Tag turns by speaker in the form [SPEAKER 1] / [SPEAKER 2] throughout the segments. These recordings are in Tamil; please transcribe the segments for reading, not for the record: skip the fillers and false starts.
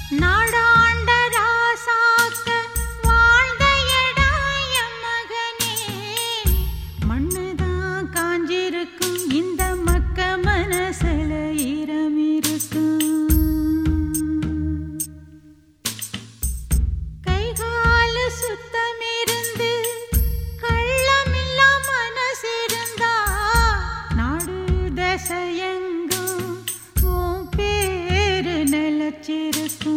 [SPEAKER 1] நாடாண்ட ராசாக்க வாழ்ந்த இடம் என் மகனே, மண்ணுதான் காஞ்சிருக்கும் இந்த மக்க மனசுல ஈரம் இருக்கும். கைகாலு சுத்தமிருந்து கள்ளமில்லா மனசிருந்தா நாடு தசையெங்கும் உன் பேரு நிலச்சிருக்கும்.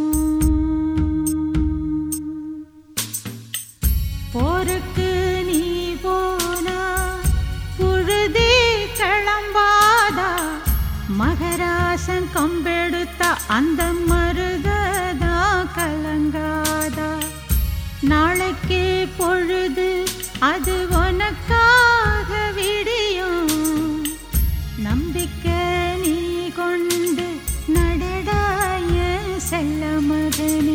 [SPEAKER 1] போருக்கு நீ போனா புழுதி கிளம்பாதா, மகராசன் கம்பெடுத்தா அந்த மருததா கலங்காதா. நாளைக்கே பொழுது அது உனக்காக விடியும், நம்பிக்கை நீ கொண்டு நடடாய செல்ல மகனே.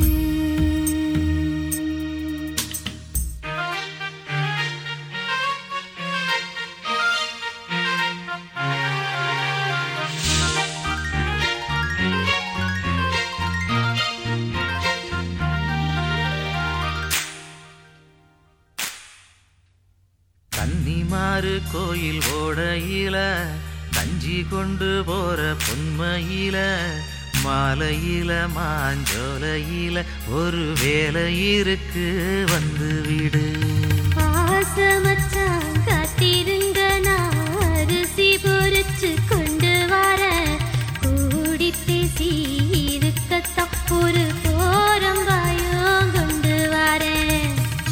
[SPEAKER 2] கன்னிமாறு கோயில் ஓடையில கஞ்சி கொண்டு போற பொன்மையில, மாலையில மாஞ்சோலையில ஒரு வேலை இருக்கு வந்து விடு.
[SPEAKER 3] பாசமச்சா காத்திருங்க, நான் அரிசி பொறிச்சு கொண்டு வர. கூடி பேசி இருக்கத்தான் ஒரு போரங்காயம் கொண்டு வரேன்.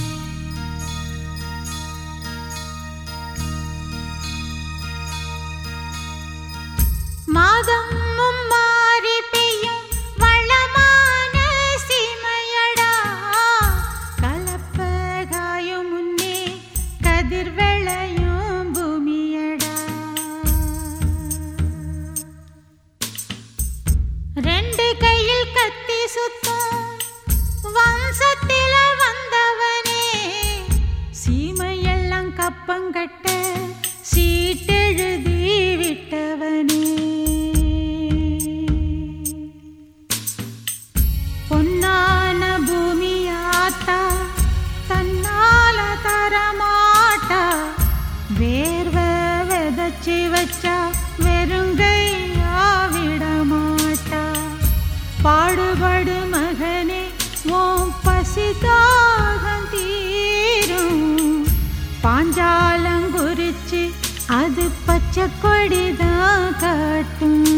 [SPEAKER 1] மாதம் மாறி பெய்யும் வளமான சீமையடா, கலப்பகாயும் முன்னே கதிர் வெளையும் பூமியடா. ரெண்டு கையில் கத்தி சுத்தும் வம்சத்தில வந்தவனே, சீமையெல்லாம் கப்பங்கட்ட சீட்டெழுதி விட்டவனே. பொன்னான பூமியாத்தா தன்னால தரமாட்டா, வேர்வ விதைச்சி வச்சா வெறுங்கையா விடமாட்டா. பாடுபடு மகனே உன் பசிதாகம் தீரும், பாஞ்சாலங்குறிச்சி அது பச்சை கொடிதான் காட்டும்.